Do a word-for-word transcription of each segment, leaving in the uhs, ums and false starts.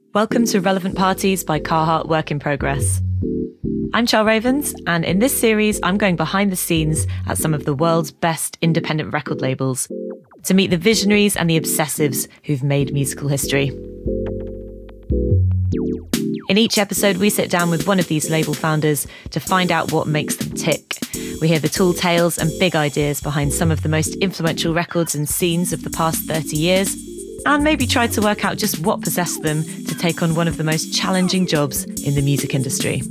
Welcome to Relevant Parties by Carhartt Work in Progress. I'm Char Ravens, and in this series, I'm going behind the scenes at some of the world's best independent record labels to meet the visionaries and the obsessives who've made musical history. In each episode, we sit down with one of these label founders to find out what makes them tick. We hear the tall tales and big ideas behind some of the most influential records and scenes of the past thirty years, and maybe try to work out just what possessed them to take on one of the most challenging jobs in the music industry.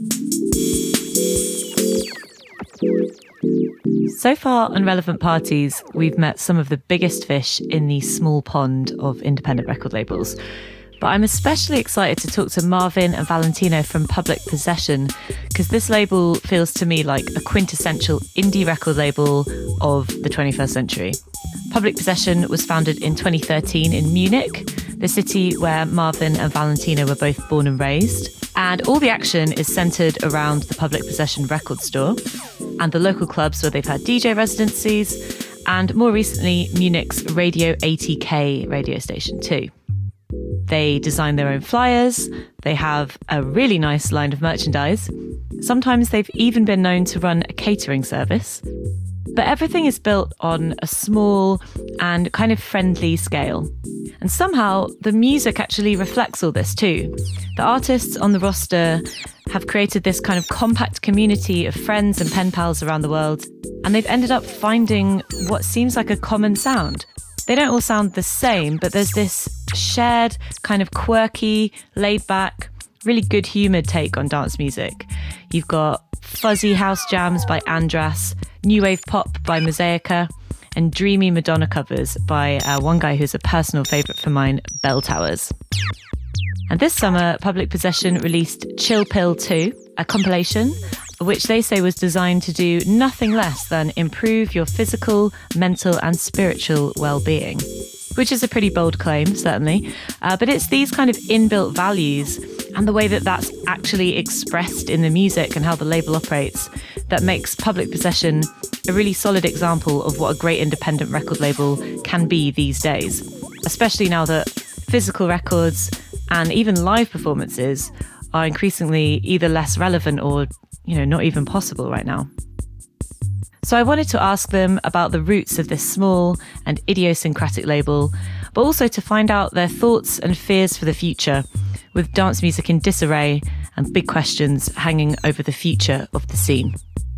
So far on Relevant Parties, we've met some of the biggest fish in the small pond of independent record labels. But I'm especially excited to talk to Marvin and Valentino from Public Possession, because this label feels to me like a quintessential indie record label of the twenty-first century. Public Possession was founded in twenty thirteen in Munich, the city where Marvin and Valentino were both born and raised. And all the action is centred around the Public Possession record store and the local clubs where they've had D J residencies, and more recently, Munich's Radio eighty K radio station too. They design their own flyers, they have a really nice line of merchandise. Sometimes they've even been known to run a catering service. But everything is built on a small and kind of friendly scale. And somehow the music actually reflects all this too. The artists on the roster have created this kind of compact community of friends and pen pals around the world, and they've ended up finding what seems like a common sound. They don't all sound the same, but there's this shared, kind of quirky, laid-back, really good-humoured take on dance music. You've got fuzzy house jams by Andras, new wave pop by Mosaica, and dreamy Madonna covers by uh, one guy who's a personal favourite for mine, Bell Towers. And this summer, Public Possession released Chill Pill two, a compilation which they say was designed to do nothing less than improve your physical, mental and spiritual well-being. Which is a pretty bold claim, certainly. Uh, but it's these kind of inbuilt values and the way that that's actually expressed in the music and how the label operates that makes Public Possession a really solid example of what a great independent record label can be these days. Especially now that physical records and even live performances are increasingly either less relevant or, you know, not even possible right now. So I wanted to ask them about the roots of this small and idiosyncratic label, but also to find out their thoughts and fears for the future, with dance music in disarray and big questions hanging over the future of the scene.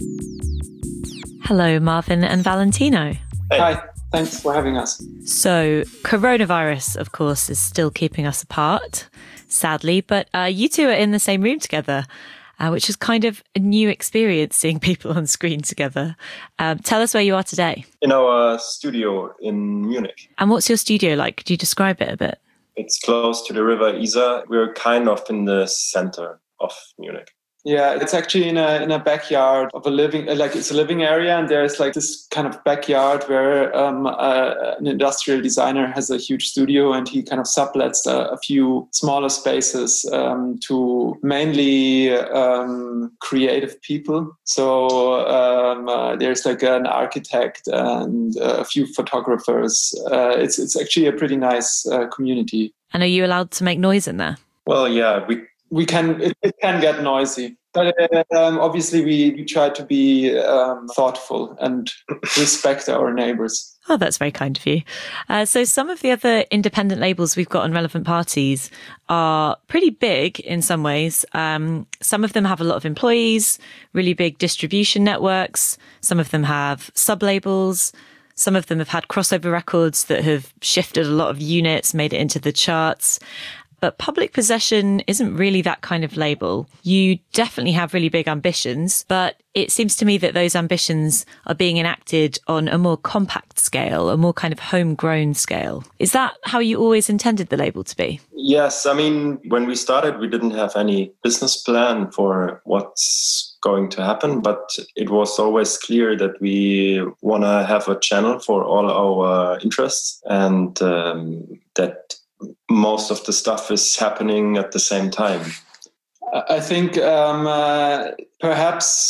Hello, Marvin and Valentino. Hey. Hi, thanks for having us. So coronavirus, of course, is still keeping us apart, sadly, but uh, you two are in the same room together. Uh, which is kind of a new experience, seeing people on screen together. Um, tell us where you are today. In our studio in Munich. And what's your studio like? Could you describe it a bit? It's close to the river Isar. We're kind of in the center of Munich. Yeah, it's actually in a in a backyard of a living, like it's a living area, and there's like this kind of backyard where um, uh, an industrial designer has a huge studio, and he kind of sublets a, a few smaller spaces um, to mainly um, creative people. So um, uh, there's like an architect and a few photographers. Uh, it's it's actually a pretty nice uh, community. And are you allowed to make noise in there? Well, yeah, we. We can, it, it can get noisy, but um, obviously we, we try to be um, thoughtful and respect our neighbors. Oh, that's very kind of you. Uh, so some of the other independent labels we've got on Relevant Parties are pretty big in some ways. Um, some of them have a lot of employees, really big distribution networks. Some of them have sub-labels. Some of them have had crossover records that have shifted a lot of units, made it into the charts. But Public Possession isn't really that kind of label. You definitely have really big ambitions, but it seems to me that those ambitions are being enacted on a more compact scale, a more kind of homegrown scale. Is that how you always intended the label to be? Yes. I mean, when we started, we didn't have any business plan for what's going to happen, but it was always clear that we want to have a channel for all our interests, and um, that most of the stuff is happening at the same time. I think um, uh, perhaps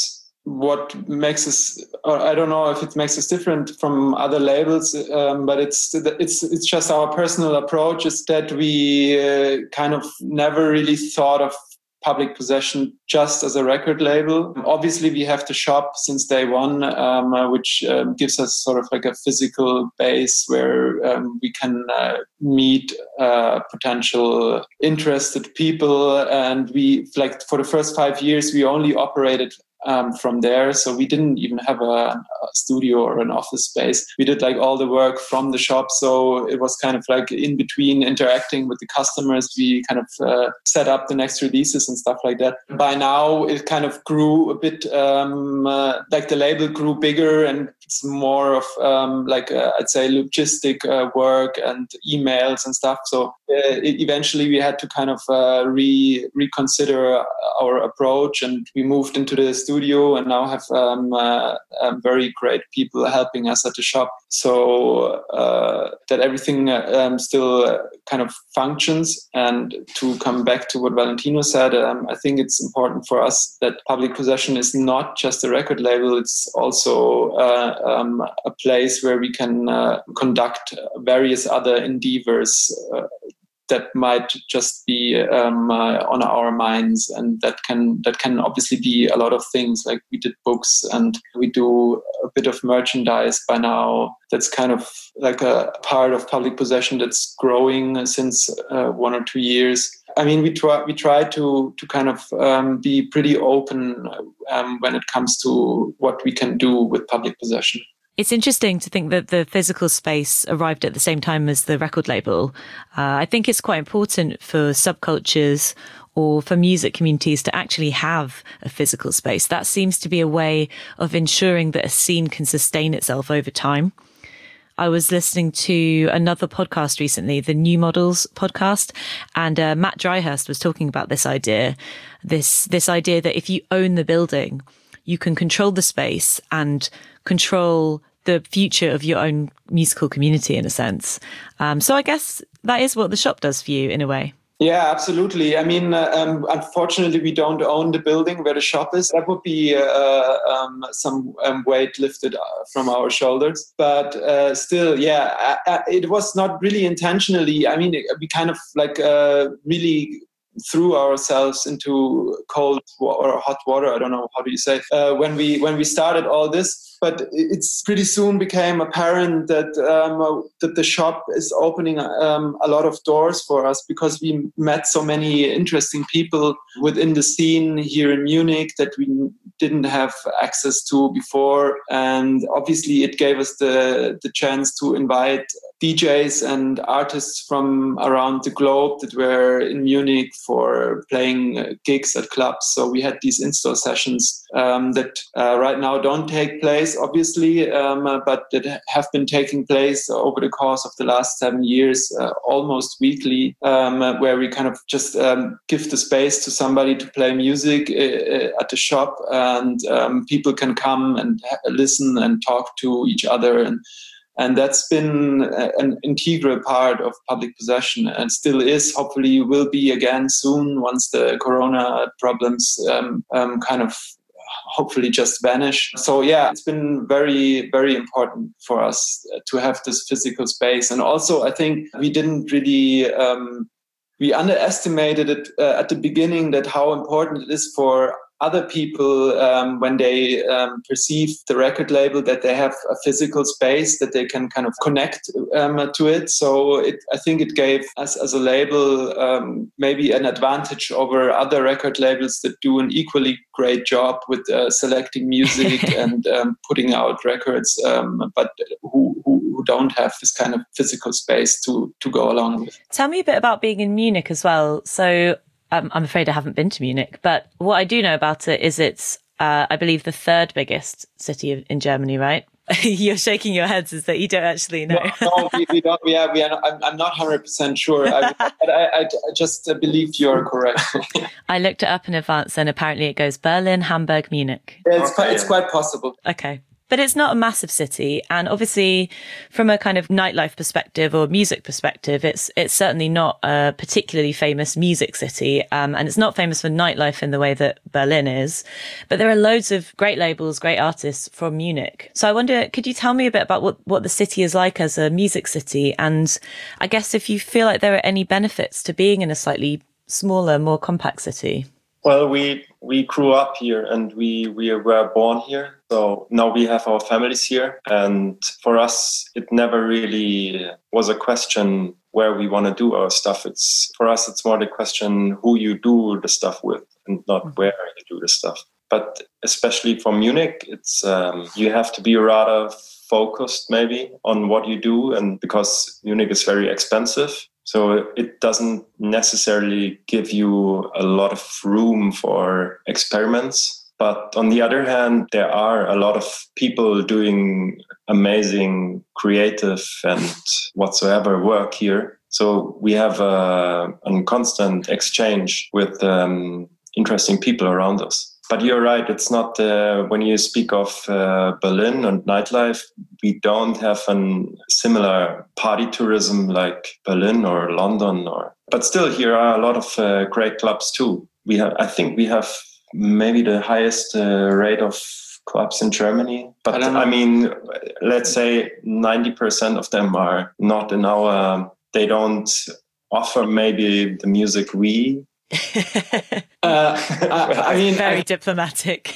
what makes us, or I don't know if it makes us different from other labels, um, but it's it's it's just our personal approach is that we uh, kind of never really thought of Public Possession just as a record label. Obviously, we have the shop since day one, um, uh, which um, gives us sort of like a physical base where um, we can uh, meet uh, potential interested people. And we, like, for the first five years, we only operated Um, from there. So we didn't even have a, a studio or an office space. We did like all the work from the shop. So it was kind of like in between interacting with the customers, we kind of uh, set up the next releases and stuff like that. By now, it kind of grew a bit, um, uh, like the label grew bigger and it's more of um, like, uh, I'd say, logistic uh, work and emails and stuff. So uh, it, eventually we had to kind of uh, re reconsider our approach, and we moved into the studio and now have um, uh, um, very great people helping us at the shop, so uh, that everything uh, um, still uh, kind of functions. And to come back to what Valentino said, um, I think it's important for us that Public Possession is not just a record label, it's also uh, um, a place where we can uh, conduct various other endeavors uh, that might just be um, uh, on our minds, and that can that can obviously be a lot of things. Like we did books, and we do a bit of merchandise by now. That's kind of like a part of Public Possession that's growing since uh, one or two years. I mean, we try we try to to kind of um, be pretty open um, when it comes to what we can do with Public Possession. It's interesting to think that the physical space arrived at the same time as the record label. Uh, I think it's quite important for subcultures or for music communities to actually have a physical space. That seems to be a way of ensuring that a scene can sustain itself over time. I was listening to another podcast recently, the New Models podcast, and uh, Matt Dryhurst was talking about this idea, this this idea that if you own the building, you can control the space and control the future of your own musical community in a sense. Um, so I guess that is what the shop does for you in a way. Yeah, absolutely. I mean, uh, um, unfortunately, we don't own the building where the shop is. That would be uh, um, some um, weight lifted from our shoulders. But uh, still, yeah, I, I, it was not really intentionally. I mean, we kind of like uh, really threw ourselves into cold or hot water. I don't know, how do you say, uh, when we when we started all this. But it's pretty soon became apparent that um, that the shop is opening um, a lot of doors for us, because we met so many interesting people within the scene here in Munich that we didn't have access to before. And obviously it gave us the, the chance to invite D Js and artists from around the globe that were in Munich for playing gigs at clubs. So we had these install sessions um, that uh, right now don't take place, obviously, um, but that have been taking place over the course of the last seven years, uh, almost weekly, um, where we kind of just um, give the space to somebody to play music uh, at the shop, and um, people can come and listen and talk to each other. And And that's been an integral part of Public Possession, and still is, hopefully will be again soon, once the corona problems um, um, kind of hopefully just vanish. So yeah, it's been very, very important for us to have this physical space. And also, I think we didn't really, um, we underestimated it uh, at the beginning, that how important it is for other people um, when they um, perceive the record label, that they have a physical space that they can kind of connect um, to it. So it, I think it gave us as a label um, maybe an advantage over other record labels that do an equally great job with uh, selecting music and um, putting out records, um, but who, who, who don't have this kind of physical space to, to go along with. Tell me a bit about being in Munich as well. So Um, I'm afraid I haven't been to Munich, but what I do know about it is it's, uh, I believe, the third biggest city in Germany, right? You're shaking your heads as that you don't actually know. No, no we, we don't. We are, we are not, I'm, I'm not one hundred percent sure, I, but I, I, I just believe you're correct. I looked it up in advance, and apparently it goes Berlin, Hamburg, Munich. Yeah, it's, quite, it's quite possible. Okay. But it's not a massive city. And obviously, from a kind of nightlife perspective or music perspective, it's it's certainly not a particularly famous music city. Um, and it's not famous for nightlife in the way that Berlin is. But there are loads of great labels, great artists from Munich. So I wonder, could you tell me a bit about what, what the city is like as a music city? And I guess if you feel like there are any benefits to being in a slightly smaller, more compact city? Well, we we grew up here and we, we were born here. So now we have our families here. And for us, it never really was a question where we want to do our stuff. It's for us, it's more the question who you do the stuff with and not mm-hmm. where you do the stuff. But especially for Munich, it's um, you have to be rather focused maybe on what you do. And because Munich is very expensive, so it doesn't necessarily give you a lot of room for experiments. But on the other hand, there are a lot of people doing amazing creative and whatsoever work here. So we have a, a constant exchange with um, interesting people around us. But you're right, it's not, uh, when you speak of uh, Berlin and nightlife, we don't have a similar party tourism like Berlin or London. Or, but still, here are a lot of uh, great clubs too. We have, I think we have maybe the highest uh, rate of clubs in Germany. But I, I mean, let's say ninety percent of them are not in our, they don't offer maybe the music we uh, I, I mean, very I, diplomatic.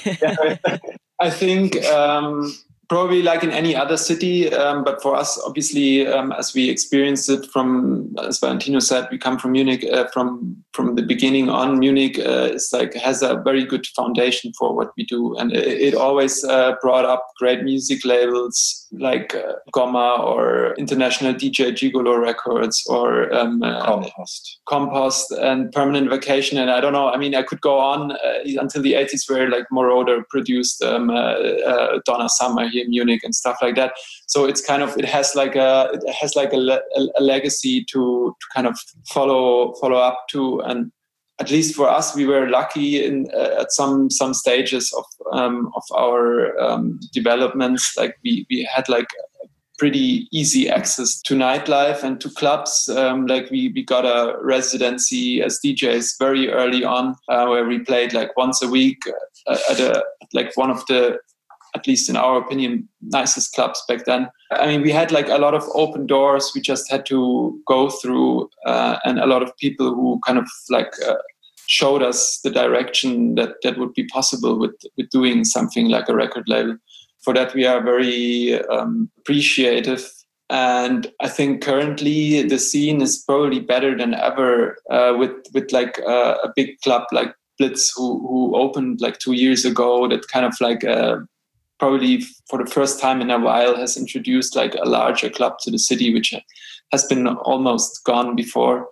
I think um, probably like in any other city, um, but for us, obviously, um, as we experienced it from, as Valentino said, we come from Munich. Uh, from from the beginning on, Munich uh, is like has a very good foundation for what we do, and it, it always uh, brought up great music labels like uh, Gomma or International D J Gigolo Records or um, uh, Compost. Compost and Permanent Vacation. And I don't know, I mean, I could go on uh, until the eighties where like Moroder produced um, uh, uh, Donna Summer here in Munich and stuff like that. So it's kind of, it has like a, it has like a, le- a legacy to, to kind of follow, follow up to. And at least for us, we were lucky in uh, at some some stages of um, of our um, developments. Like we we had like pretty easy access to nightlife and to clubs. Um, like we we got a residency as D Js very early on, uh, where we played like once a week uh, at a like one of the, at least in our opinion, nicest clubs back then. I mean, we had like a lot of open doors we just had to go through, uh, and a lot of people who kind of like uh, showed us the direction that, that would be possible with, with doing something like a record label. For that, we are very um, appreciative. And I think currently the scene is probably better than ever uh, with, with like uh, a big club like Blitz, who, who opened like two years ago, that kind of like uh, probably for the first time in a while has introduced like a larger club to the city, which has been almost gone before.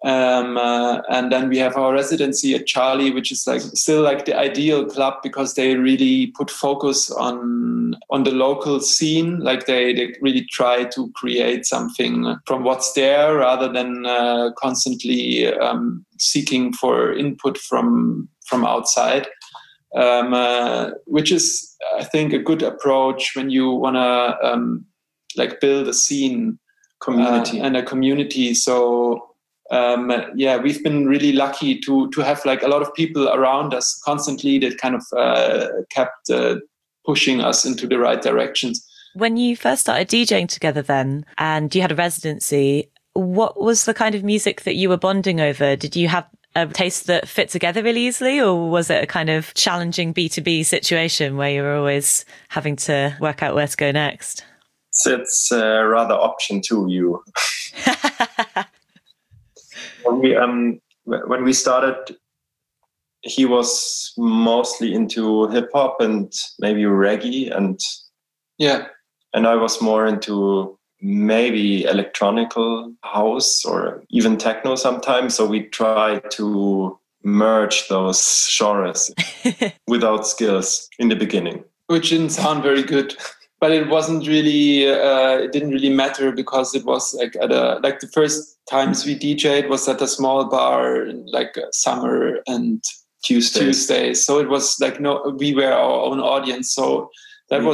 Um, uh, and then we have our residency at Charlie, which is like still like the ideal club because they really put focus on on the local scene. Like they, they really try to create something from what's there rather than uh, constantly um, seeking for input from from outside. Um, uh, which is, I think, a good approach when you want to um, like build a scene community uh, and a community. So um, yeah, we've been really lucky to to have like a lot of people around us constantly that kind of uh, kept uh, pushing us into the right directions. When you first started DJing together then, and you had a residency, what was the kind of music that you were bonding over? Did you have a taste that fit together really easily, or was it a kind of challenging B two B situation where you were always having to work out where to go next? So it's uh, rather option two, you. when we um when we started, he was mostly into hip hop and maybe reggae, and yeah, and I was more into maybe electronical house or even techno sometimes. So we try to merge those genres without skills in the beginning. Which didn't sound very good. But it wasn't really, uh, it didn't really matter because it was like at a, like the first times we D J'd was at a small bar in like summer and Tuesdays. Tuesdays. So it was like, no, we were our own audience. So that was,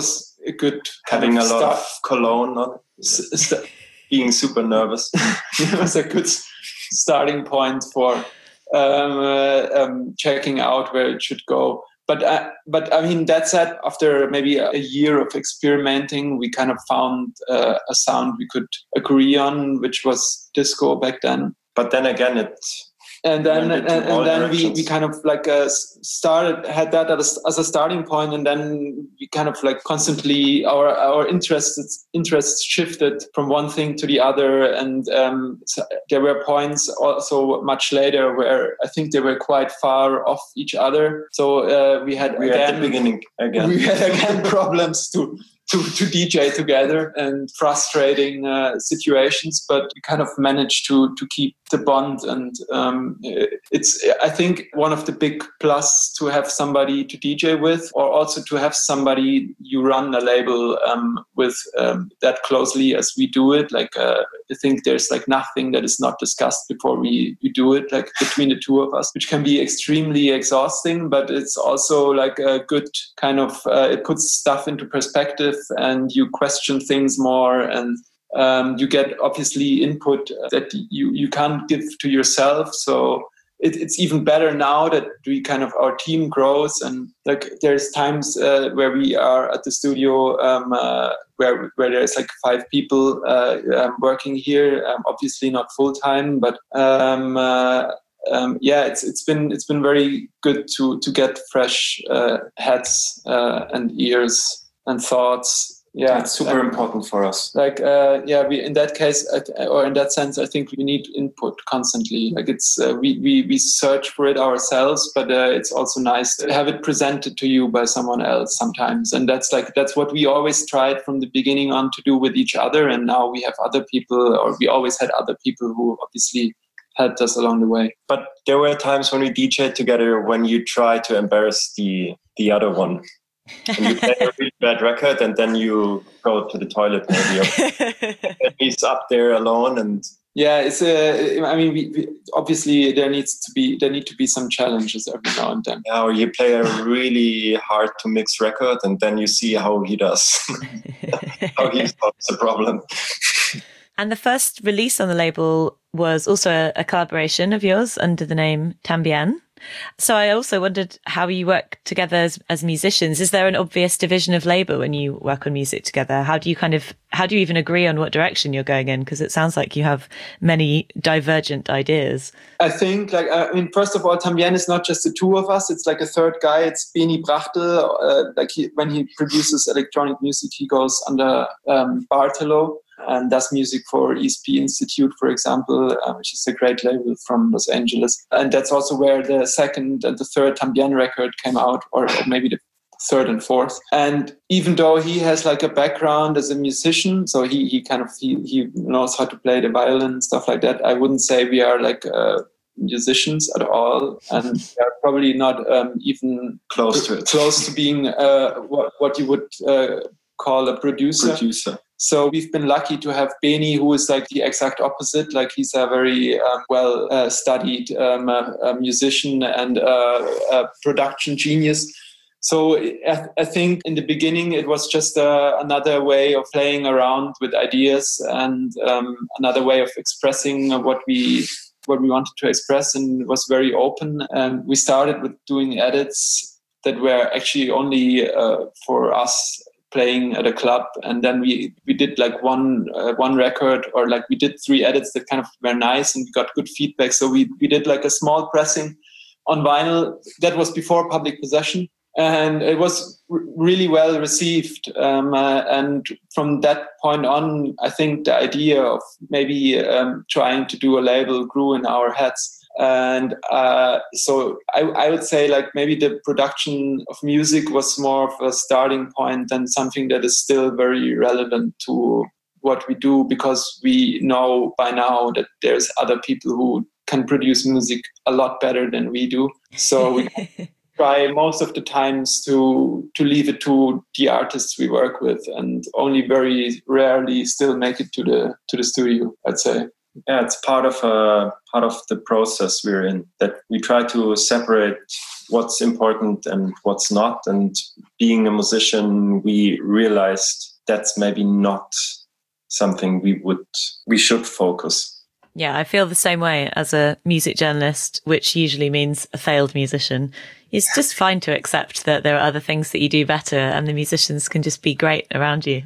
a good having a lot start. of cologne on, st- being super nervous. It was a good starting point for um, uh, um, checking out where it should go. But uh, but I mean, that said, after maybe a year of experimenting, we kind of found uh, a sound we could agree on, which was disco back then. But then again, it and then went and, into and all then we, directions. we kind of like uh, started had that as, as a starting point, and then we kind of like constantly our our interests interests shifted from one thing to the other, and um, so there were points also much later where I think they were quite far off each other. So uh, we had we again, at the beginning again we had again problems to. To, to D J together and frustrating uh, situations, but we kind of managed to to keep the bond. And um, it's, I think, one of the big plus to have somebody to D J with, or also to have somebody you run a label um, with um, that closely as we do it. Like uh, I think there's like nothing that is not discussed before we, we do it, like between the two of us, which can be extremely exhausting, but it's also like a good kind of, uh, it puts stuff into perspective, and you question things more, and um, you get obviously input that you, you can't give to yourself. So it, it's even better now that we kind of, our team grows, and like there's times uh, where we are at the studio um, uh, where where there's like five people uh, um, working here, um, obviously not full time, but um, uh, Um, yeah, it's it's been it's been very good to to get fresh uh, heads uh, and ears and thoughts. Yeah, it's super like, important for us. Like, uh, yeah, we in that case, or in that sense, I think we need input constantly. Like, it's uh, we we we search for it ourselves, but uh, it's also nice to have it presented to you by someone else sometimes. And that's like that's what we always tried from the beginning on to do with each other. And now we have other people, or we always had other people who obviously helped us along the way. But there were times when we D J'd together when you try to embarrass the the other one. And you play a really bad record, and then you go to the toilet maybe. And he's up there alone, and yeah, it's a. Uh, I mean, we, we, obviously there needs to be there need to be some challenges every now and then. Yeah, or you play a really hard to mix record, and then you see how he does, how he solves the problem. And the first release on the label was also a, a collaboration of yours under the name Tambien. So I also wondered how you work together as, as musicians. Is there an obvious division of labor when you work on music together? How do you kind of, how do you even agree on what direction you're going in? Because it sounds like you have many divergent ideas. I think, like, I mean, first of all, Tambien is not just the two of us. It's like a third guy. It's Beni Brachtel. Uh, like he, when he produces electronic music, he goes under um, Bartolo and does music for E S P Institute, for example, uh, which is a great label from Los Angeles. And that's also where the second and the third Tambien record came out, or, or maybe the third and fourth. And even though he has like a background as a musician, so he he kind of he, he knows how to play the violin and stuff like that, I wouldn't say we are like uh, musicians at all, and we are probably not um, even close to it, close to being uh, what what you would uh, call a producer. Producer. So we've been lucky to have Beni, who is like the exact opposite. Like he's a very um, well uh, studied um, uh, a musician and uh, a production genius. So I, I think in the beginning it was just uh, another way of playing around with ideas, and um, another way of expressing what we what we wanted to express, and it was very open. And we started with doing edits that were actually only uh, for us playing at a club, and then we we did like one uh, one record, or like we did three edits that kind of were nice, and we got good feedback. So we we did like a small pressing on vinyl. That was before Public Possession, and it was r- really well received. Um, uh, and from that point on, I think the idea of maybe um, trying to do a label grew in our heads. And uh, so I, I would say like maybe the production of music was more of a starting point than something that is still very relevant to what we do, because we know by now that there's other people who can produce music a lot better than we do. So we try most of the times to to leave it to the artists we work with, and only very rarely still make it to the to the studio, I'd say. Yeah, it's part of uh, part of the process we're in, that we try to separate what's important and what's not. And being a musician, we realized that's maybe not something we would we should focus. Yeah, I feel the same way as a music journalist, which usually means a failed musician. It's just fine to accept that there are other things that you do better and the musicians can just be great around you.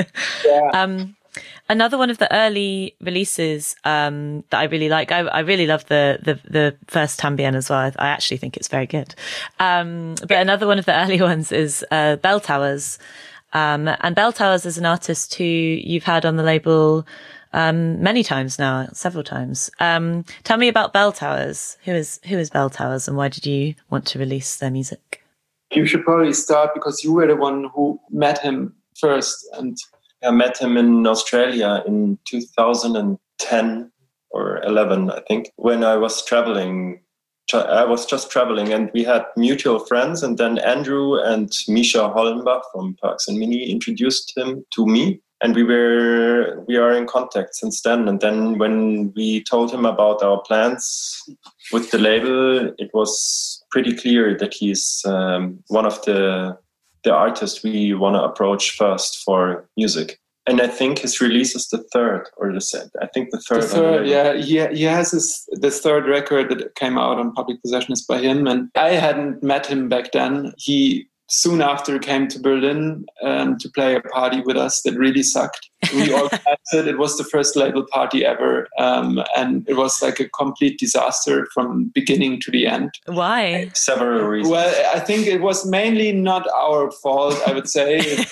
Yeah. Um, another one of the early releases um, that I really like, I, I really love the, the, the first Tambien as well. I, I actually think it's very good. Um, but another one of the early ones is uh, Bell Towers. Um, and Bell Towers is an artist who you've had on the label um, many times now, several times. Um, tell me about Bell Towers. Who is who is Bell Towers, and why did you want to release their music? You should probably start because you were the one who met him first. And I met him in Australia in two thousand ten or eleven, I think, when I was traveling. I was just traveling and we had mutual friends, and then Andrew and Misha Hollenbach from Parks and Mini introduced him to me, and we were we are in contact since then. And then when we told him about our plans with the label, it was pretty clear that he's um, one of the the artists we want to approach first for music. And I think his release is the third or the second. I think the third. The third, yeah. He, he has his, the third record that came out on Public Possession is by him. And I hadn't met him back then. He soon after came to Berlin um, to play a party with us that really sucked. We organized it. It was the first label party ever. Um, and it was like a complete disaster from beginning to the end. Why? Several reasons. Well, I think it was mainly not our fault, I would say.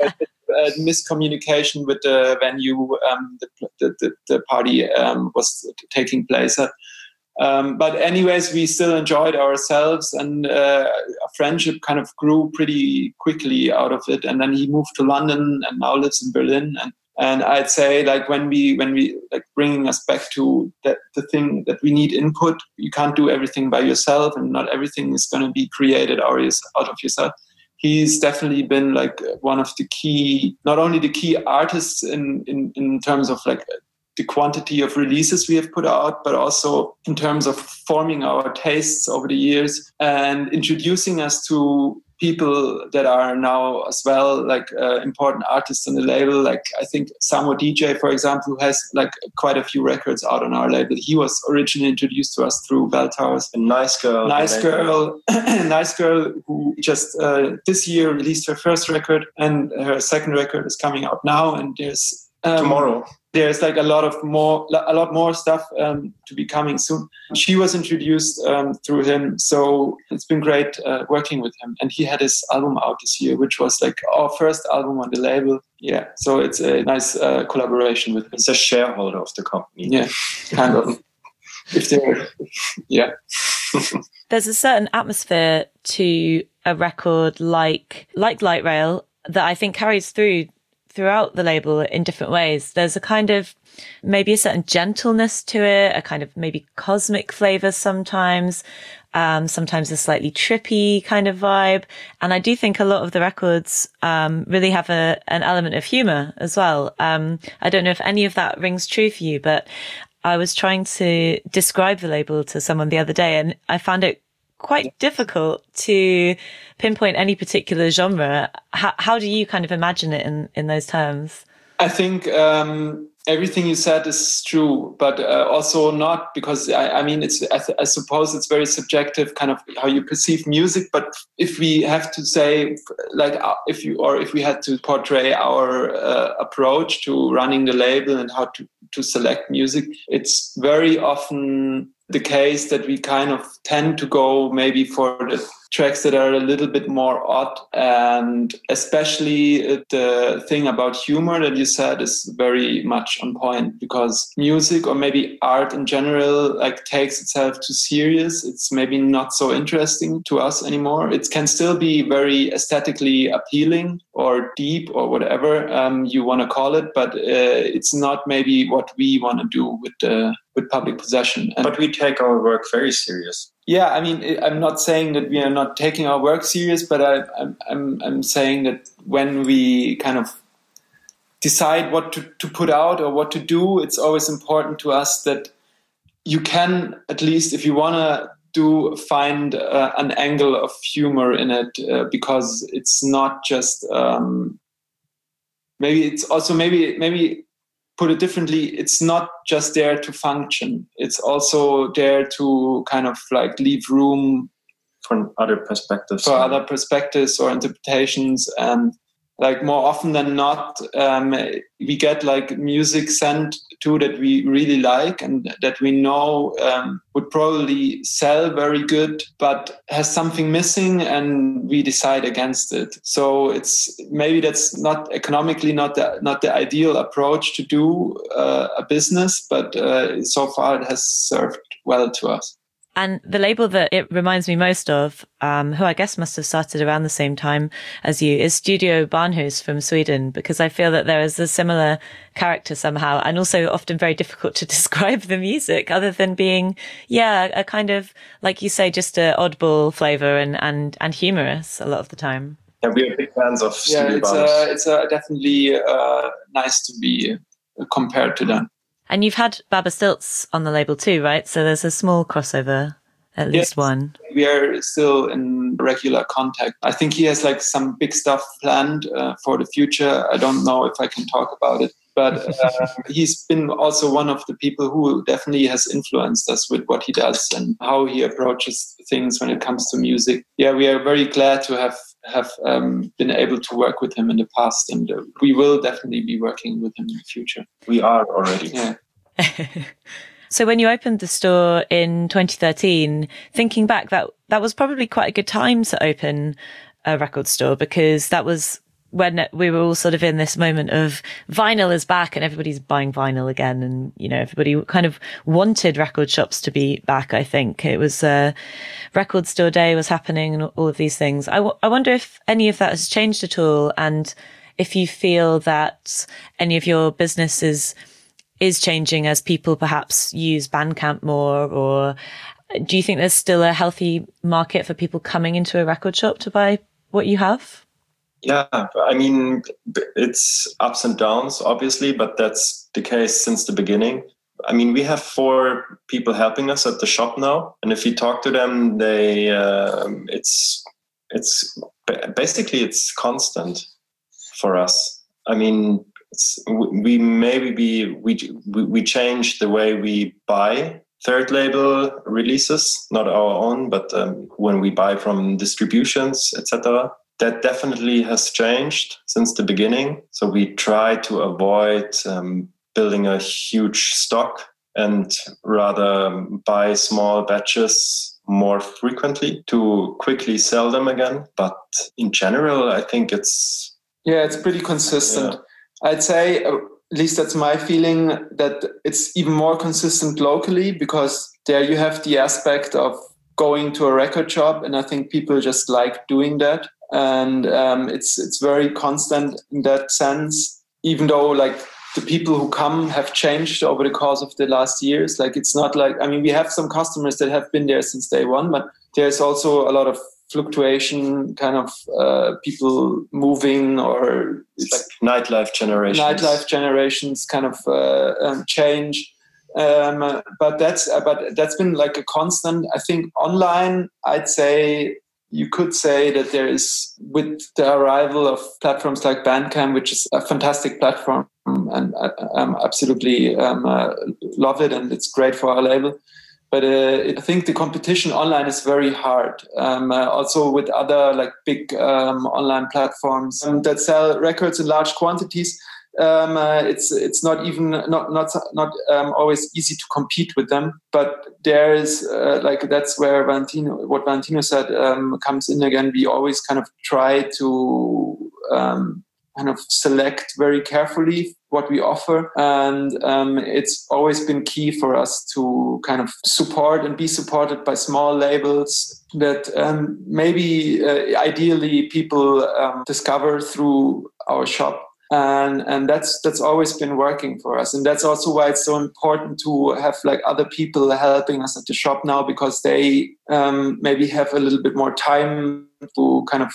Uh, miscommunication with the venue um, the, the, the party um, was taking place at. Um, but anyways, we still enjoyed ourselves, and uh, a friendship kind of grew pretty quickly out of it. And then he moved to London and now lives in Berlin. And and I'd say, like, when we when we like bringing us back to that the thing that we need input. You can't do everything by yourself, and not everything is going to be created out of yourself. He's definitely been like one of the key, not only the key artists in, in, in terms of like the quantity of releases we have put out, but also in terms of forming our tastes over the years and introducing us to people that are now as well like uh, important artists on the label. Like I think Samo D J, for example, who has like quite a few records out on our label. He was originally introduced to us through Bell Towers. A nice girl. Nice girl. Nice girl who just uh, this year released her first record, and her second record is coming out now. And there's um, tomorrow. There's like a lot of more, a lot more stuff um, to be coming soon. She was introduced um, through him, so it's been great uh, working with him. And he had his album out this year, which was like our first album on the label. Yeah, so it's a nice uh, collaboration with him. It's a shareholder of the company. Yeah, kind of. If they're, yeah. There's a certain atmosphere to a record like like Light Rail that I think carries through. throughout the label in different ways. There's a kind of maybe a certain gentleness to it, a kind of maybe cosmic flavor sometimes, um, sometimes a slightly trippy kind of vibe. And I do think a lot of the records um, really have a, an element of humor as well. Um, I don't know if any of that rings true for you, but I was trying to describe the label to someone the other day, and I found it quite difficult to pinpoint any particular genre. How, how do you kind of imagine it in, in those terms? I think um, everything you said is true, but uh, also not, because I, I mean, it's I, th- I suppose it's very subjective, kind of how you perceive music. But if we have to say, like, if you or if we had to portray our uh, approach to running the label and how to to select music, it's very often the case that we kind of tend to go maybe for the tracks that are a little bit more odd, and especially the thing about humor that you said is very much on point, because music, or maybe art in general, like takes itself too serious. It's maybe not so interesting to us anymore. It can still be very aesthetically appealing or deep or whatever um, you want to call it, but uh, it's not maybe what we want to do with the with Public Possession. And but we take our work very serious. Yeah, I mean, I'm not saying that we are not taking our work serious, but I, I'm, I'm, I'm saying that when we kind of decide what to, to put out or what to do, it's always important to us that you can, at least if you want to do find uh, an angle of humor in it uh, because it's not just um, maybe it's also maybe maybe put it differently, it's not just there to function, it's also there to kind of like leave room for other perspectives for other perspectives or interpretations. And like more often than not, um, we get like music sent to that we really like and that we know um, would probably sell very good, but has something missing, and we decide against it. So it's maybe that's not economically not the not the ideal approach to do uh, a business, but uh, so far it has served well to us. And the label that it reminds me most of, um, who I guess must have started around the same time as you, is Studio Barnhus from Sweden, because I feel that there is a similar character somehow, and also often very difficult to describe the music other than being, yeah, a kind of, like you say, just a oddball flavor and, and, and humorous a lot of the time. Yeah, we are big fans of yeah, Studio it's Barnhus. Uh, it's uh, definitely uh, nice to be compared to them. And you've had Baba Stilts on the label too, right? So there's a small crossover, at least yes, one. We are still in regular contact. I think he has like some big stuff planned uh, for the future. I don't know if I can talk about it, but uh, he's been also one of the people who definitely has influenced us with what he does and how he approaches things when it comes to music. Yeah, we are very glad to have have um, been able to work with him in the past, and uh, we will definitely be working with him in the future. We are already. Yeah. So when you opened the store in twenty thirteen, thinking back, that that was probably quite a good time to open a record store, because that was when we were all sort of in this moment of vinyl is back and everybody's buying vinyl again. And, you know, everybody kind of wanted record shops to be back, I think. It was uh, Record Store Day was happening and all of these things. I, w- I wonder if any of that has changed at all, and if you feel that any of your businesses is changing as people perhaps use Bandcamp more, or do you think there's still a healthy market for people coming into a record shop to buy what you have? Yeah, I mean, it's ups and downs, obviously, but that's the case since the beginning. I mean, we have four people helping us at the shop now, and if you talk to them, they uh, it's it's basically it's constant for us. I mean, it's, we maybe be we we change the way we buy third label releases, not our own, but um, when we buy from distributions, et cetera. That definitely has changed since the beginning. So we try to avoid um, building a huge stock and rather buy small batches more frequently to quickly sell them again. But in general, I think it's... Yeah, it's pretty consistent. Yeah. I'd say, uh, at least that's my feeling, that it's even more consistent locally, because there you have the aspect of going to a record shop, and I think people just like doing that. And um, it's it's very constant in that sense, even though like the people who come have changed over the course of the last years. Like it's not like, I mean, we have some customers that have been there since day one, but there's also a lot of fluctuation, kind of uh, people moving, or it's, it's like nightlife generations. Nightlife generations kind of uh, um, change. Um, but that's uh, but that's been like a constant. I think online, I'd say. You could say that there is, with the arrival of platforms like Bandcamp, which is a fantastic platform, and I um, absolutely um, uh, love it, and it's great for our label. But uh, I think the competition online is very hard. Um, uh, also with other like big um, online platforms um, that sell records in large quantities. Um, uh, it's it's not even not not not um, always easy to compete with them. But there is uh, like that's where Valentino, what Valentino said, um, comes in again. We always kind of try to um, kind of select very carefully what we offer, and um, it's always been key for us to kind of support and be supported by small labels that um, maybe uh, ideally people um, discover through our shop. And and that's that's always been working for us, and that's also why it's so important to have like other people helping us at the shop now, because they um, maybe have a little bit more time to kind of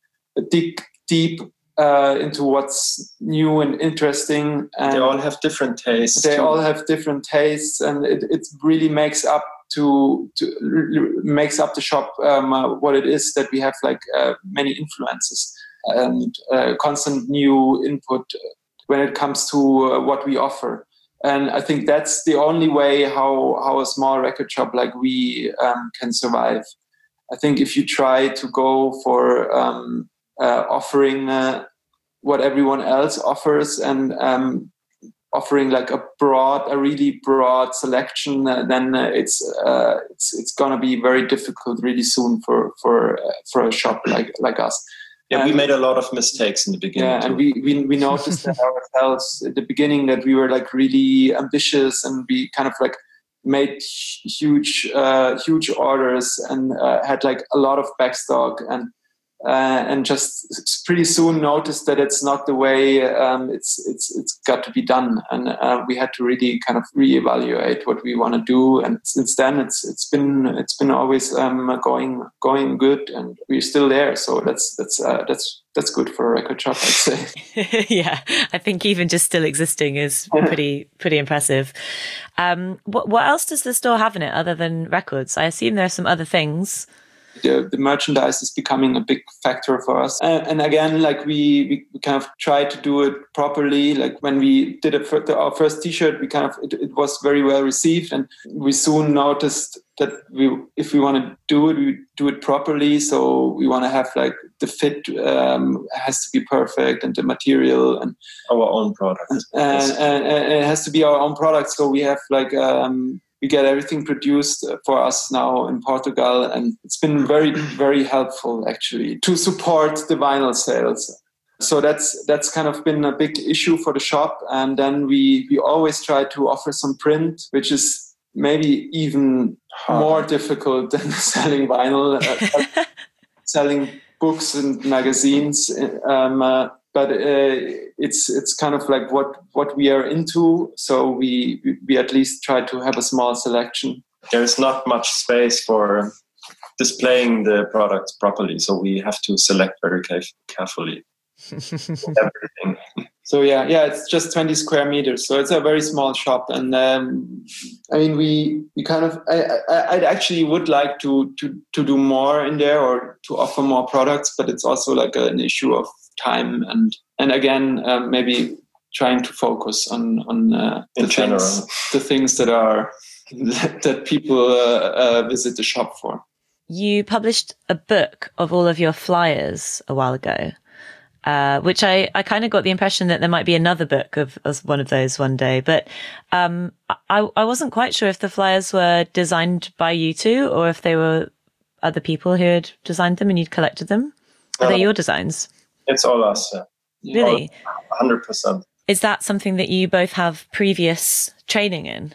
dig deep uh, into what's new and interesting. And they all have different tastes. They too. all have different tastes, and it, it really makes up to, to makes up the shop um, uh, what it is, that we have like uh, many influences and uh, constant new input when it comes to uh, what we offer. And I think that's the only way how, how a small record shop like we um, can survive. I think if you try to go for um, uh, offering uh, what everyone else offers and um, offering like a broad, a really broad selection, uh, then uh, it's uh, it's it's gonna be very difficult really soon for for uh, for a shop like like us. Yeah, and, we made a lot of mistakes in the beginning. Yeah, too. and we, we we noticed that ourselves at the beginning, that we were like really ambitious, and we kind of like made huge uh, huge orders and uh, had like a lot of backstock, and uh, and just pretty soon noticed that it's not the way um, it's it's it's got to be done, and uh, we had to really kind of reevaluate what we want to do. And since then, it's it's been it's been always um, going going good, and we're still there. So that's that's uh, that's that's good for a record shop, I'd say. Yeah, I think even just still existing is pretty pretty impressive. Um, what what else does the store have in it other than records? I assume there are some other things. The, the merchandise is becoming a big factor for us. And, and again, like we, we kind of try to do it properly. Like when we did a, our first t-shirt, we kind of, it, it was very well received. And we soon noticed that we, if we want to do it, we do it properly. So we want to have like the fit um, has to be perfect, and the material and our own product. And, yes. and, and it has to be our own product. So we have like, um, we get everything produced for us now in Portugal, and it's been very, very helpful actually to support the vinyl sales. So that's that's kind of been a big issue for the shop. And then we we always try to offer some print, which is maybe even Hard. more difficult than selling vinyl, uh, selling books and magazines. Um, uh, But uh, it's it's kind of like what, what we are into. So we we at least try to have a small selection. There is not much space for displaying the products properly, so we have to select very carefully everything. So yeah, yeah, it's just twenty square meters. So it's a very small shop, and um, I mean, we we kind of I, I I actually would like to to to do more in there, or to offer more products, but it's also like an issue of time, and and again um, maybe trying to focus on on uh, the in general things, the things that are that people uh, uh, visit the shop for. You published a book of all of your flyers a while ago, uh, which I I kind of got the impression that there might be another book of, of one of those one day, but um, I I wasn't quite sure if the flyers were designed by you two, or if they were other people who had designed them and you'd collected them. Are uh, they your designs? It's all us. Yeah. Really? one hundred percent. Is that something that you both have previous training in?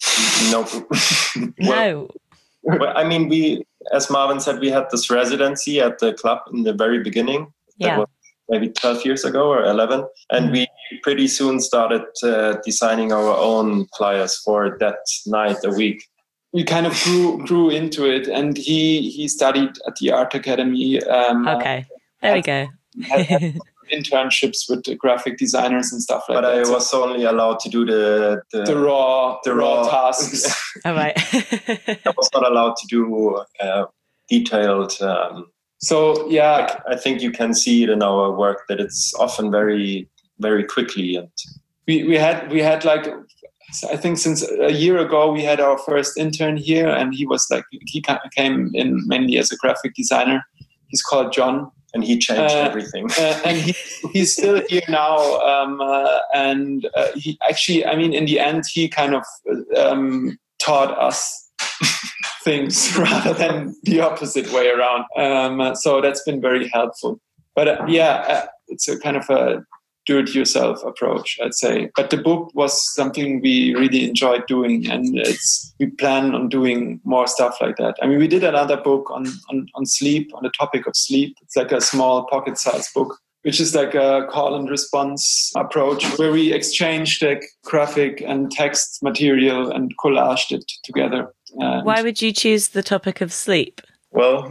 No. No. Well, well, I mean, we, as Marvin said, we had this residency at the club in the very beginning. That yeah. was maybe twelve years ago or eleven. And mm. we pretty soon started uh, designing our own flyers for that night a week. We kind of grew grew into it, and he he studied at the Art Academy. Um, okay, there we go. had, had internships with the graphic designers and stuff like but that. But I was only allowed to do the the, the raw the raw, raw tasks. All right. I was not allowed to do uh, detailed. Um, so yeah, like, I think you can see it in our work that it's often very very quickly, and we we had we had like. I think since a year ago, we had our first intern here, and he was like, he came in mainly as a graphic designer. He's called John. And he changed uh, everything. uh, and he, he's still here now. Um, uh, and uh, he actually, I mean, in the end, he kind of um, taught us things rather than the opposite way around. Um, so that's been very helpful. But uh, yeah, uh, it's a kind of a do-it-yourself approach, I'd say. But the book was something we really enjoyed doing, and it's we plan on doing more stuff like that. I mean, we did another book on on, on sleep, on the topic of sleep. It's like a small pocket-sized book, which is like a call and response approach, where we exchanged like graphic and text material and collaged it together. And why would you choose the topic of sleep? Well...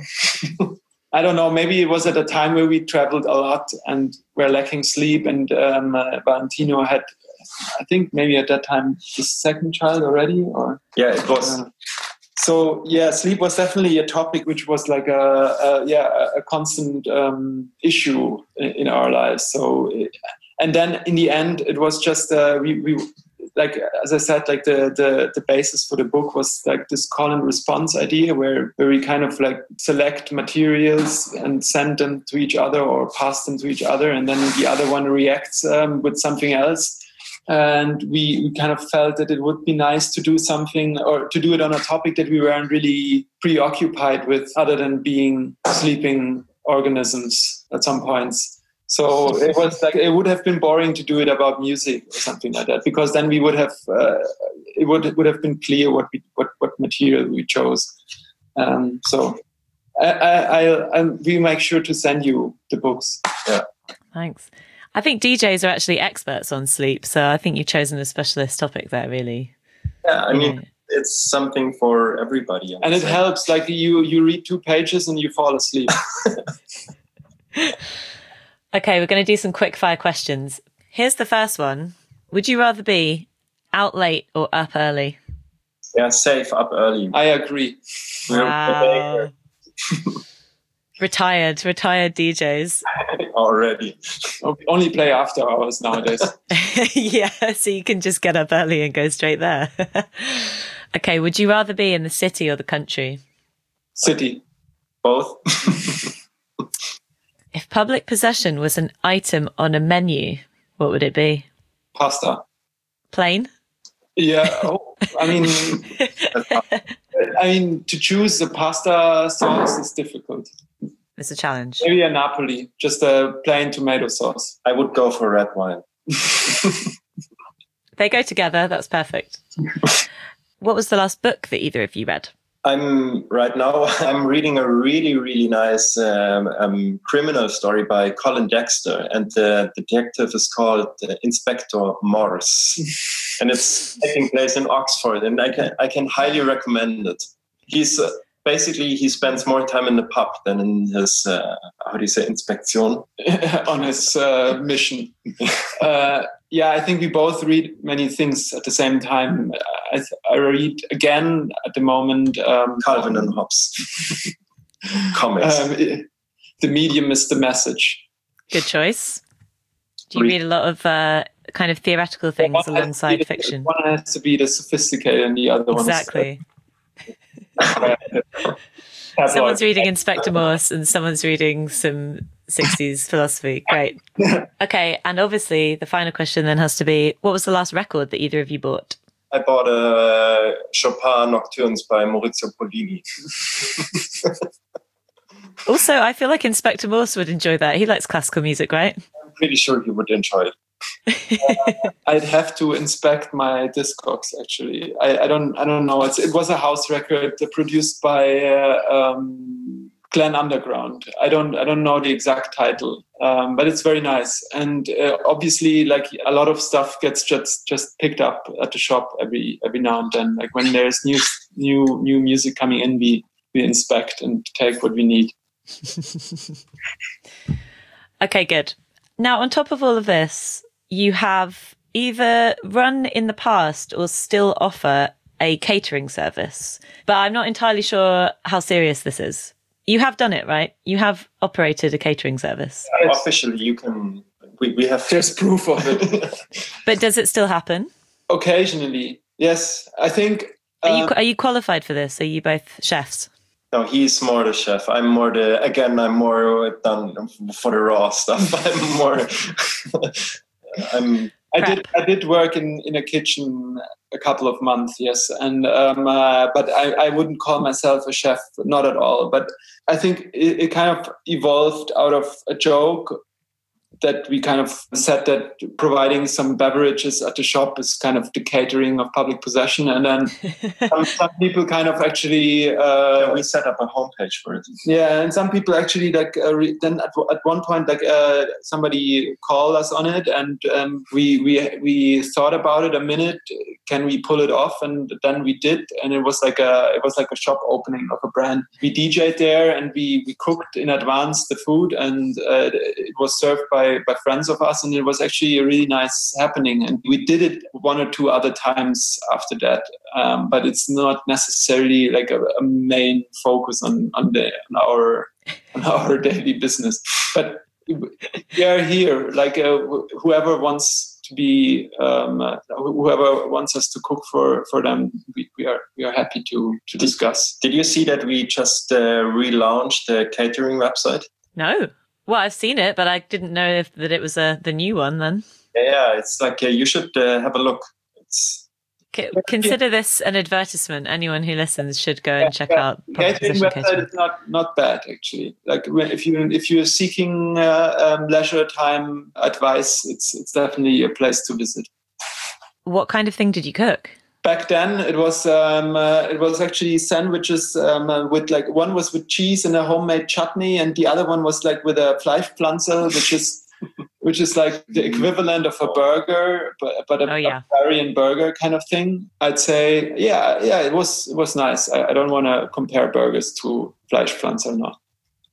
I don't know, maybe it was at a time where we traveled a lot and were lacking sleep, and um, uh, Valentino had, I think maybe at that time, the second child already, or yeah, it was uh, So yeah, sleep was definitely a topic which was like a, a yeah a constant um, issue in, in our lives. So, and then in the end, it was just uh, we we like as I said, like the the the basis for the book was like this call and response idea, where where we kind of like select materials and send them to each other or pass them to each other, and then the other one reacts um, with something else. And we, we kind of felt that it would be nice to do something or to do it on a topic that we weren't really preoccupied with other than being sleeping organisms at some points. So it was like, it would have been boring to do it about music or something like that, because then we would have, uh, it would, it would have been clear what we, what, what material we chose. Um, so I, I, I, I, we make sure to send you the books. Yeah. Thanks. I think D Js are actually experts on sleep, so I think you've chosen a specialist topic there, really. Yeah, I mean, it's something for everybody. And it helps, like you, you read two pages and you fall asleep. Okay, we're going to do some quick fire questions. Here's the first one. Would you rather be out late or up early? Yeah, safe, up early. I agree. Wow. Retired, retired D Js. Already. Only play after hours nowadays. Yeah, so you can just get up early and go straight there. Okay, would you rather be in the city or the country? City. Both. If public possession was an item on a menu, what would it be? Pasta. Plain? Yeah. Oh, I mean, I mean, to choose a pasta sauce is difficult. It's a challenge. Maybe a Napoli, just a plain tomato sauce. I would go for red wine. They go together. That's perfect. What was the last book that either of you read? I'm right now, I'm reading a really, really nice um, um, criminal story by Colin Dexter, and the detective is called uh, Inspector Morse, and it's taking place in Oxford, and I can I can highly recommend it. He's uh, basically he spends more time in the pub than in his uh, how do you say inspection on his uh, mission. uh, yeah, I think we both read many things at the same time. I, th- I read again at the moment um, Calvin and Hobbes comics. Um, it, the medium is the message. Good choice. Do you read a lot of uh, kind of theoretical things one alongside the, fiction? One has to be the sophisticated, and the other exactly. one is uh, someone's reading Inspector Morse and someone's reading some sixties philosophy. Great. Okay, and obviously the final question then has to be, what was the last record that either of you bought? I bought a Chopin Nocturnes by Maurizio Pollini. Also, I feel like Inspector Morse would enjoy that. He likes classical music, right? I'm pretty sure he would enjoy it. uh, I'd have to inspect my Discogs. Actually, I, I don't. I don't know. It's, it was a house record produced by uh, um, Glen Underground. I don't. I don't know the exact title, um, but it's very nice. And uh, obviously, like a lot of stuff gets just just picked up at the shop every every now and then. Like when there's new new new music coming in, we we inspect and take what we need. Okay, good. Now, on top of all of this, you have either run in the past or still offer a catering service. But I'm not entirely sure how serious this is. You have done it, right? You have operated a catering service. Uh, officially, you can... We, we have... There's proof of it. But does it still happen? Occasionally, yes. I think... Um, are you are you qualified for this? Are you both chefs? No, he's more the chef. I'm more the... Again, I'm more done for the raw stuff. I'm more... I'm... I did. I did work in, in a kitchen a couple of months, yes, and um, uh, but I, I wouldn't call myself a chef, not at all. But I think it, it kind of evolved out of a joke that we kind of said that providing some beverages at the shop is kind of the catering of public possession, and then some, some people kind of actually uh, yeah, we set up a homepage for it. Yeah, and some people actually like uh, re- then at, at one point like uh, somebody called us on it, and um, we we we thought about it a minute. Can we pull it off? And then we did, and it was like a it was like a shop opening of a brand. We D J'd there, and we we cooked in advance the food, and uh, it was served by by, by friends of us, and it was actually a really nice happening. And we did it one or two other times after that, um, but it's not necessarily like a, a main focus on on, the, on our on our daily business. But we are here, like uh, whoever wants to be, um, uh, whoever wants us to cook for, for them, we, we are we are happy to to discuss. Did you see that we just uh, relaunched the catering website? No. Well, I've seen it, but I didn't know if that it was uh, the new one then. Yeah, it's like uh, you should uh, have a look. It's C- consider this an advertisement. Anyone who listens should go and yeah, check yeah. out. Catering website catering. is not not bad actually. Like if you if you're seeking uh, um, leisure time advice, it's it's definitely a place to visit. What kind of thing did you cook? Back then, it was um, uh, it was actually sandwiches um, uh, with like one was with cheese and a homemade chutney, and the other one was like with a Fleischpflanze, which is which is like the equivalent of a burger, but, but a, oh, yeah. a Bavarian burger kind of thing. I'd say, yeah, yeah, it was it was nice. I, I don't want to compare burgers to Fleischpflanze or not,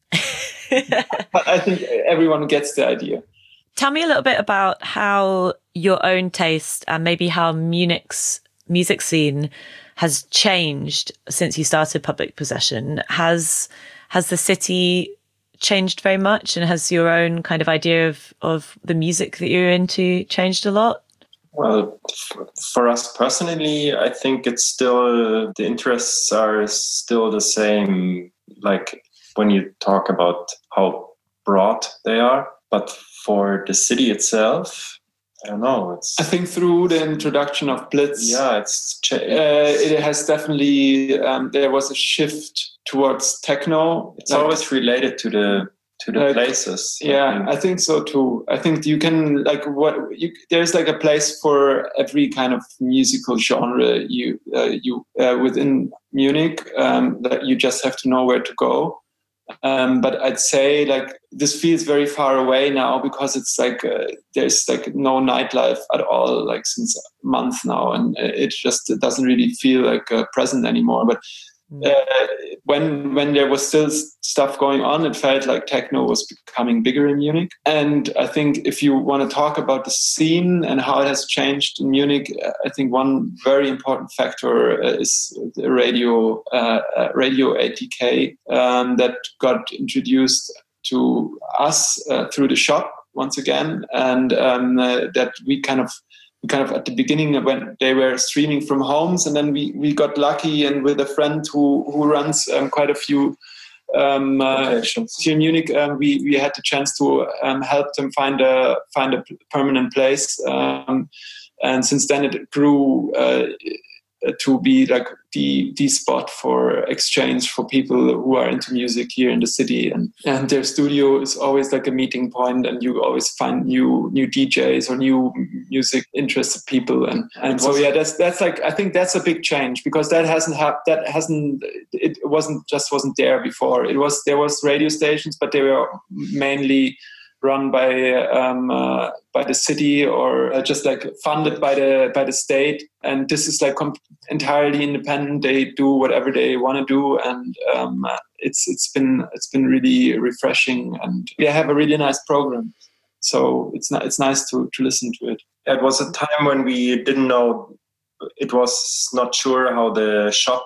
but I think everyone gets the idea. Tell me a little bit about how your own taste and maybe how Munich's music scene has changed since you started Public Possession. Has has the city changed very much, and has your own kind of idea of, of the music that you're into changed a lot? Well, for us personally, I think it's still, the interests are still the same, like when you talk about how broad they are. But for the city itself, I don't know. It's, I think through the introduction of Blitz, yeah, it's uh, it has definitely um, there was a shift towards techno. It's like, always related to the to the like, places. Yeah, I think. I think so too. I think you can like what you there's like a place for every kind of musical genre you uh, you uh, within Munich um, that you just have to know where to go. Um, but I'd say like this feels very far away now because it's like uh, there's like no nightlife at all, like since a month now, and it just it doesn't really feel like uh, present anymore. But uh, when when there was still stuff going on, it felt like techno was becoming bigger in Munich. And I think if you want to talk about the scene and how it has changed in Munich, I think one very important factor is the radio, uh, Radio A T K um, that got introduced to us uh, through the shop once again, and um, uh, that we kind of kind of at the beginning when they were streaming from homes, and then we, we got lucky, and with a friend who who runs um, quite a few um, uh, here in Munich, um, we we had the chance to um, help them find a find a permanent place, um, and since then it grew uh, to be like the the spot for exchange for people who are into music here in the city, and and their studio is always like a meeting point, and you always find new new D Js or new music interested people, and and so yeah, that's that's like I think that's a big change, because that hasn't happened that hasn't it wasn't just wasn't there before. It was there was radio stations, but they were mainly run by um, uh, by the city or uh, just like funded by the by the state, and this is like com- entirely independent. They do whatever they want to do, and um, uh, it's it's been it's been really refreshing, and they have a really nice program. So it's not it's nice to to listen to it. It was a time when we didn't know. It was not sure how the shop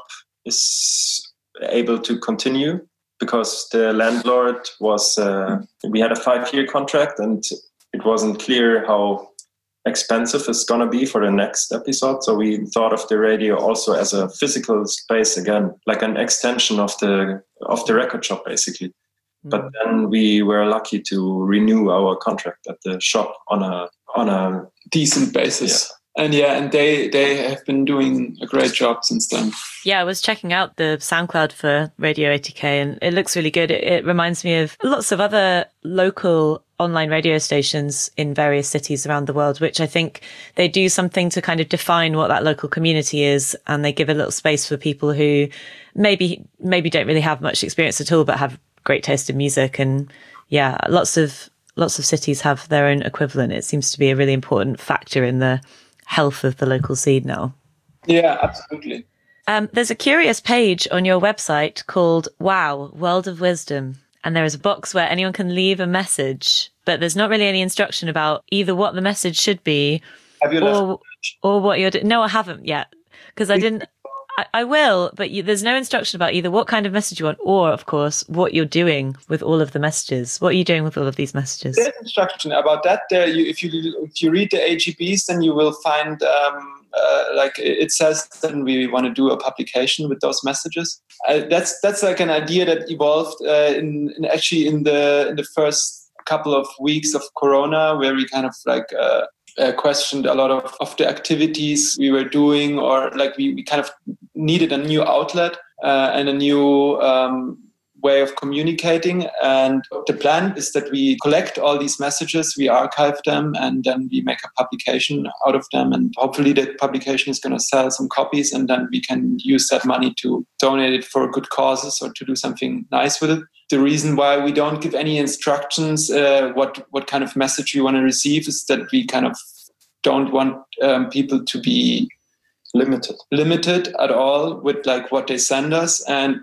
is able to continue, because the landlord was, uh, we had a five-year contract, and it wasn't clear how expensive it's going to be for the next episode. So we thought of the radio also as a physical space again, like an extension of the of the record shop, basically. Mm-hmm. But then we were lucky to renew our contract at the shop on a on a decent basis. Yeah. And yeah, and they, they have been doing a great job since then. Yeah, I was checking out the SoundCloud for Radio A T K, and it looks really good. It, it reminds me of lots of other local online radio stations in various cities around the world, which I think they do something to kind of define what that local community is, and they give a little space for people who maybe maybe don't really have much experience at all, but have great taste in music. And yeah, lots of lots of cities have their own equivalent. It seems to be a really important factor in the health of the local scene now. Yeah, absolutely. Um, there's a curious page on your website called Wow, World of Wisdom. And there is a box where anyone can leave a message. but there's not really any instruction about either what the message should be Have you or, left? or what you're doing. No, I haven't yet, because I didn't. I, I will, but you, there's no instruction about either what kind of message you want or, of course, what you're doing with all of the messages. What are you doing with all of these messages? There's instruction about that. There, you, if you if you read the A G Bs, then you will find um, uh, like it says then we want to do a publication with those messages. Uh, that's that's like an idea that evolved uh, in, in actually in the in the first couple of weeks of Corona, where we kind of like. Uh, Uh, questioned a lot of, of the activities we were doing, or like we, we kind of needed a new outlet uh, and a new um, way of communicating. And the plan is that we collect all these messages, we archive them, and then we make a publication out of them. And hopefully that publication is going to sell some copies, and then we can use that money to donate it for good causes or to do something nice with it. The reason why we don't give any instructions uh, what what kind of message we want to receive is that we kind of don't want um, people to be limited limited at all with like what they send us. And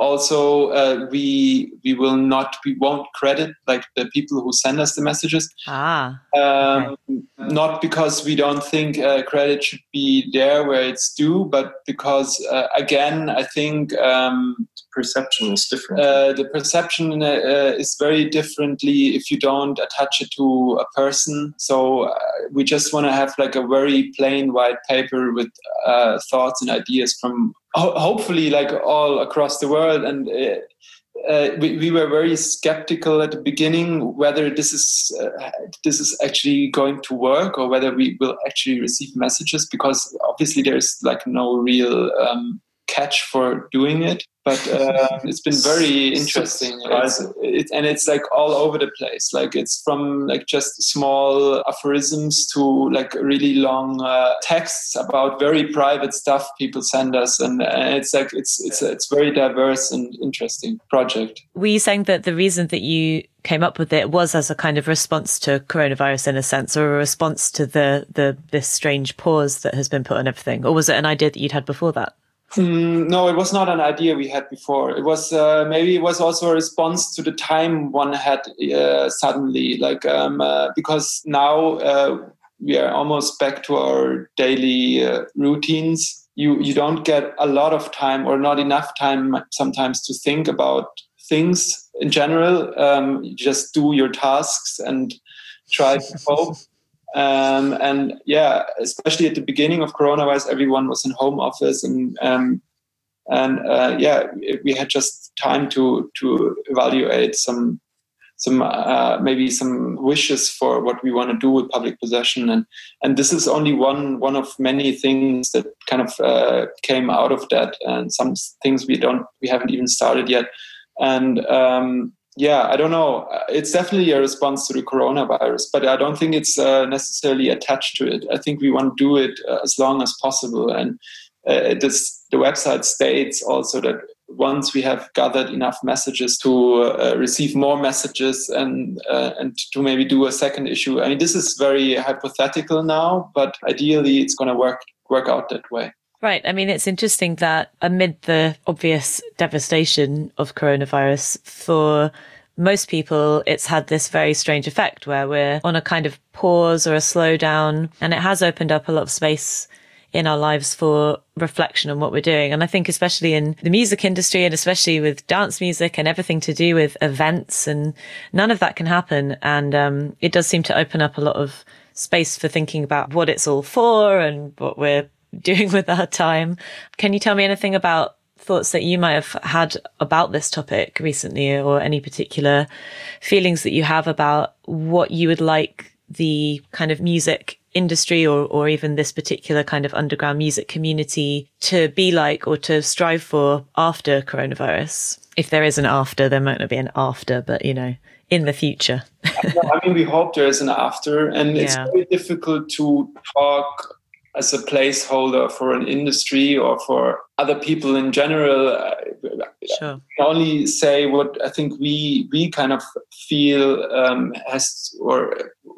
also uh, we we will not we won't credit like the people who send us the messages. Ah, um, okay. Not because we don't think uh, credit should be there where it's due, but because uh, again I think um, perception is different. Uh, the perception uh, is very differently if you don't attach it to a person. So uh, we just want to have like a very plain white paper with uh, thoughts and ideas from ho- hopefully like all across the world. And uh, uh, we, we were very skeptical at the beginning whether this is uh, this is actually going to work or whether we will actually receive messages, because obviously there's like no real um, catch for doing it. But uh, it's been very interesting. It's, it, and it's like all over the place. Like it's from like just small aphorisms to like really long uh, texts about very private stuff people send us. And, and it's like, it's, it's, it's very diverse and interesting project. Were you saying that the reason that you came up with it was as a kind of response to coronavirus in a sense, or a response to the, the, this strange pause that has been put on everything? Or was it an idea that you'd had before that? Mm, no, it was not an idea we had before. It was uh, maybe it was also a response to the time one had uh, suddenly, like um, uh, because now uh, we are almost back to our daily uh, routines. You you don't get a lot of time or not enough time sometimes to think about things in general. Um, you just do your tasks and try to cope. Um, and yeah, especially at the beginning of coronavirus, everyone was in home office, and um, and uh, yeah, we had just time to to evaluate some some uh, maybe some wishes for what we want to do with public possession, and and this is only one one of many things that kind of uh, came out of that, and some things we don't we haven't even started yet, and. Um, Yeah, I don't know. It's definitely a response to the coronavirus, but I don't think it's uh, necessarily attached to it. I think we want to do it uh, as long as possible. And uh, this, the website states also that once we have gathered enough messages to uh, receive more messages and uh, and to maybe do a second issue. I mean, this is very hypothetical now, but ideally it's going to work work out that way. Right. I mean, it's interesting that amid the obvious devastation of coronavirus, for most people, it's had this very strange effect where we're on a kind of pause or a slowdown, and it has opened up a lot of space in our lives for reflection on what we're doing. And I think especially in the music industry, and especially with dance music and everything to do with events, and none of that can happen. And um, it does seem to open up a lot of space for thinking about what it's all for and what we're doing with our time. Can you tell me anything about thoughts that you might have had about this topic recently, or any particular feelings that you have about what you would like the kind of music industry or, or even this particular kind of underground music community to be like, or to strive for after coronavirus? If there is an after, there might not be an after, but you know, in the future. I mean, we hope there is an after, and yeah. It's very difficult to talk as a placeholder for an industry or for other people in general. Sure. I can only say what I think we we kind of feel um, has, or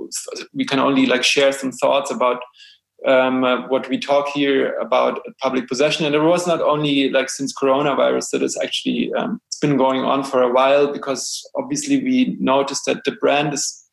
we can only like share some thoughts about um, uh, what we talk here about public possession. And it was not only like since coronavirus that is actually um, it's been going on for a while, because obviously we noticed that the brand is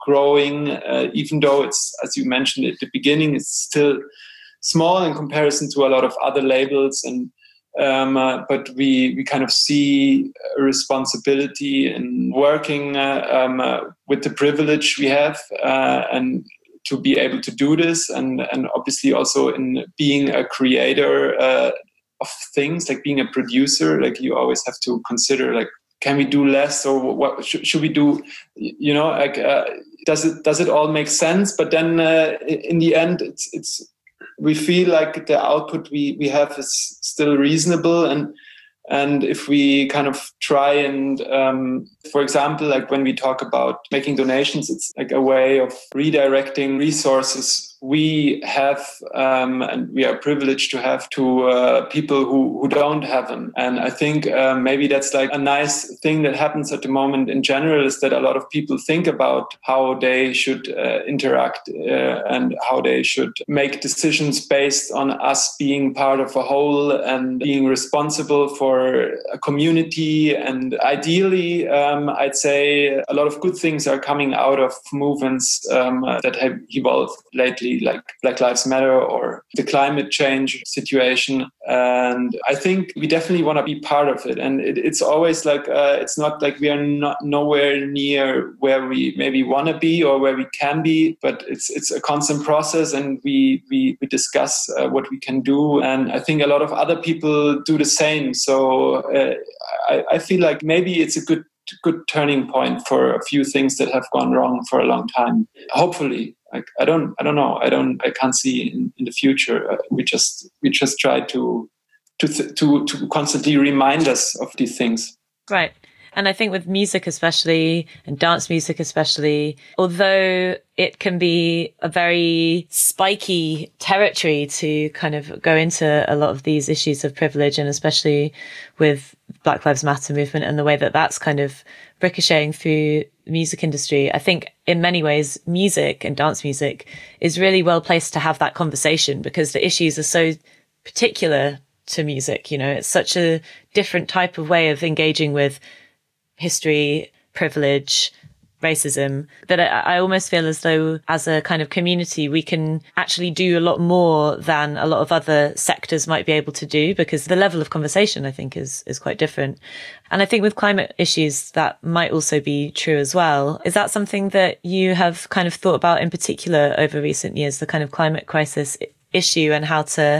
growing, uh, even though it's, as you mentioned at the beginning, it's still small in comparison to a lot of other labels. And um, uh, but we we kind of see a responsibility in working uh, um, uh, with the privilege we have uh, and to be able to do this, and and obviously also in being a creator uh, of things, like being a producer. Like you always have to consider, like, can we do less, or what should, should we do? You know, like uh, does it does it all make sense? But then uh, in the end, it's it's we feel like the output we we have is still reasonable, and and if we kind of try and, um, for example, like when we talk about making donations, it's like a way of redirecting resources we have, um, and we are privileged to have, to uh, people who, who don't have them. And I think uh, maybe that's like a nice thing that happens at the moment in general, is that a lot of people think about how they should uh, interact uh, and how they should make decisions based on us being part of a whole and being responsible for a community. And ideally, um, I'd say a lot of good things are coming out of movements um, that have evolved lately, like Black Lives Matter or the climate change situation. And I think we definitely want to be part of it. And it, it's always like, uh, it's not like we are not nowhere near where we maybe want to be or where we can be, but it's it's a constant process, and we we, we discuss uh, what we can do. And I think a lot of other people do the same. So uh, I, I feel like maybe it's a good good turning point for a few things that have gone wrong for a long time. Hopefully. Like, I don't, I don't know. I don't, I can't see in, in the future. Uh, we just, we just try to, to, th- to, to constantly remind us of these things. Right. And I think with music especially, and dance music especially, although it can be a very spiky territory to kind of go into a lot of these issues of privilege, and especially with Black Lives Matter movement and the way that that's kind of ricocheting through the music industry, I think in many ways, music and dance music is really well placed to have that conversation, because the issues are so particular to music. You know, it's such a different type of way of engaging with history, privilege, racism, that I, I almost feel as though as a kind of community, we can actually do a lot more than a lot of other sectors might be able to do, because the level of conversation, I think, is, is quite different. And I think with climate issues, that might also be true as well. Is that something that you have kind of thought about in particular over recent years, the kind of climate crisis issue and how to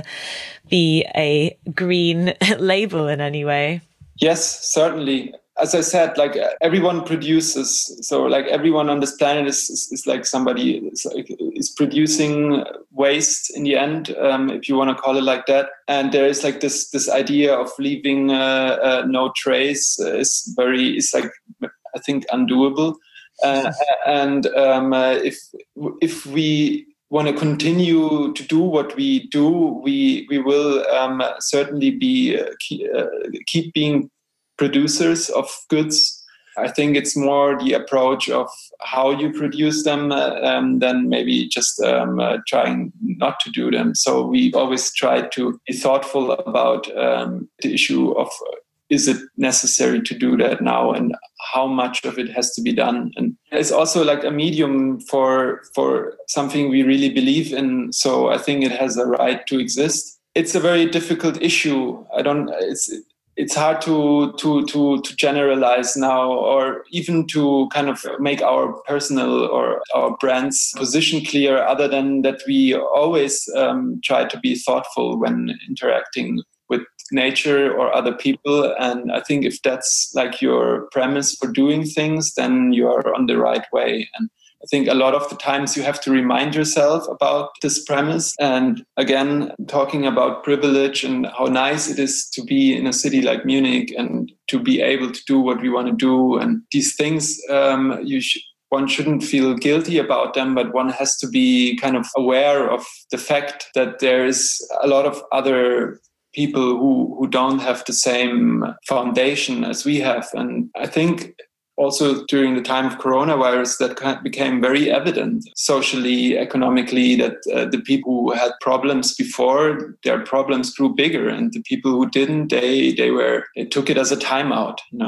be a green label in any way? Yes, certainly. As I said, like everyone produces, so like everyone on this planet is is, is like somebody is, like, is producing waste in the end, um, if you want to call it like that. And there is like this this idea of leaving uh, uh, no trace uh, is very is like I think undoable. Uh, and um, uh, if if we want to continue to do what we do, we we will um, certainly be uh, keep, uh, keep being producers of goods. I think it's more the approach of how you produce them uh, um, than maybe just um, uh, trying not to do them. So we always try to be thoughtful about um, the issue of uh, is it necessary to do that now, and how much of it has to be done. And it's also like a medium for for something we really believe in. So I think it has a right to exist. It's a very difficult issue. I don't. It's. It's hard to, to to to generalize now, or even to kind of make our personal or our brand's position clear, other than that we always um, try to be thoughtful when interacting with nature or other people. And I think if that's like your premise for doing things, then you are on the right way. And I think a lot of the times you have to remind yourself about this premise. And again, talking about privilege and how nice it is to be in a city like Munich and to be able to do what we want to do. And these things, um, you sh- one shouldn't feel guilty about them, but one has to be kind of aware of the fact that there is a lot of other people who, who don't have the same foundation as we have. And I think also during the time of coronavirus, that became very evident socially, economically, that uh, the people who had problems before, their problems grew bigger, and the people who didn't, they they were they took it as a timeout, you know.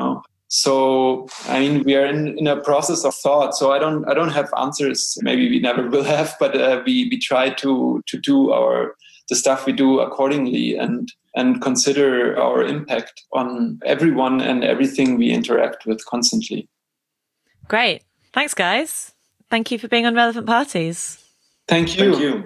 So, I mean, we are in, in a process of thought. So I don't I don't have answers. Maybe we never will have, but uh, we we try to to do our the stuff we do accordingly and and consider our impact on everyone and everything we interact with constantly. Great. Thanks, guys. Thank you for being on Relevant Parties. Thank you. Thank you.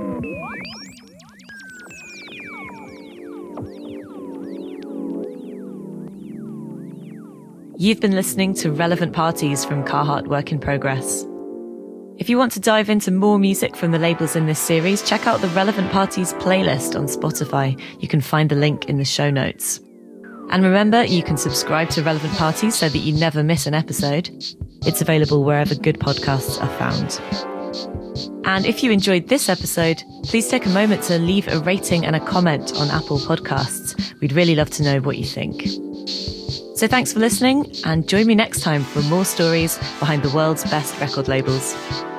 You've been listening to Relevant Parties from Carhartt Work in Progress. If you want to dive into more music from the labels in this series, check out the Relevant Parties playlist on Spotify. You can find the link in the show notes. And remember, you can subscribe to Relevant Parties so that you never miss an episode. It's available wherever good podcasts are found. And if you enjoyed this episode, please take a moment to leave a rating and a comment on Apple Podcasts. We'd really love to know what you think. So thanks for listening, and join me next time for more stories behind the world's best record labels.